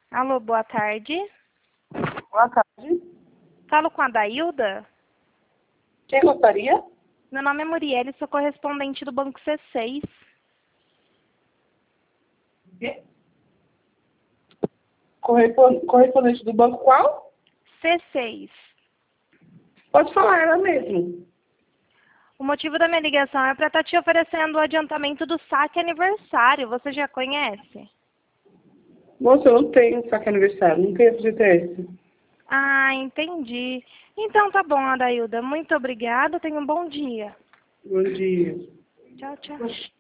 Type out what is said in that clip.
Alô, boa tarde. Boa tarde. Falo com a Dailda? Quem gostaria? Meu nome é Murielle, sou correspondente do Banco C6. Correspondente do banco qual? C6. Pode falar, ela mesmo. O motivo da minha ligação é para estar te oferecendo o adiantamento do saque aniversário. Você já conhece? Moça, eu não tenho saque aniversário, nunca ia fazer esse. Ah, entendi. Então tá bom, Adailda. Muito obrigada. Tenha um bom dia. Bom dia. Tchau, tchau.